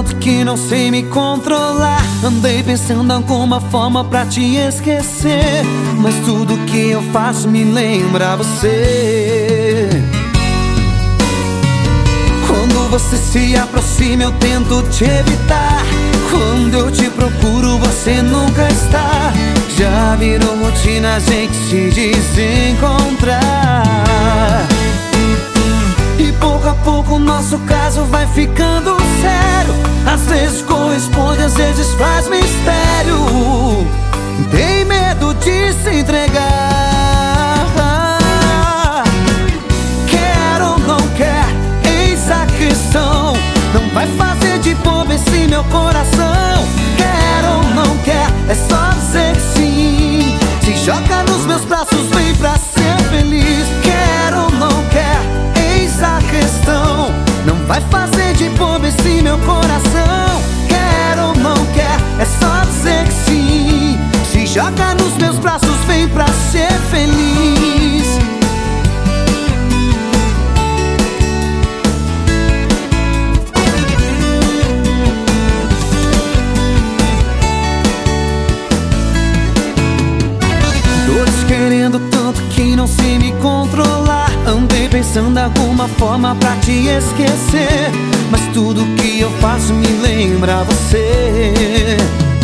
tanto que não sei me controlar. Andei pensando em alguma forma pra te esquecer, mas tudo que eu faço me lembra você. Quando você se aproxima eu tento te evitar. Quando eu te procuro você nunca está. Já virou rotina a gente se desencontrar. E pouco a pouco o nosso caso vai ficando sério. Às vezes corresponde, às vezes faz mistério. Tem medo de se entregar. Quer ou não quer, eis a questão. Não vai fazer de bobo esse meu coração. Quer ou não quer, é só dizer que sim. Se joga nos meus braços, vem pra ser feliz. Quer ou não quer, eis a questão. Não vai fazer de bobo esse meu coração. Quer ou não quer, é só dizer que sim. Se joga nos meus braços, vem pra ser feliz. Querendo tanto que não sei me controlar. Andei pensando em alguma forma pra te esquecer, mas tudo que eu faço me lembra você.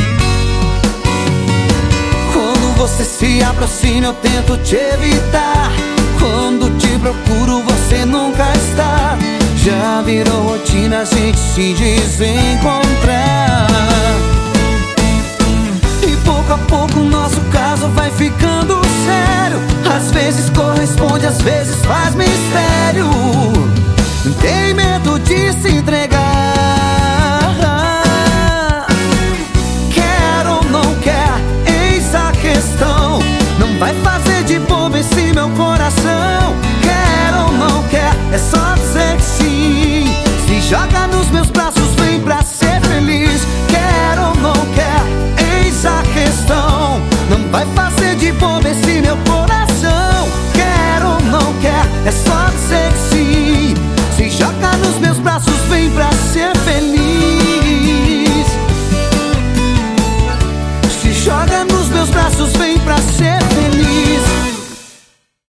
Quando você se aproxima eu tento te evitar. Quando te procuro você nunca está. Já virou rotina a gente se desencontrar. E pouco a pouco o nosso caso vai ficando sério. Às vezes corresponde, às vezes faz mistério. Tem medo de se entregar.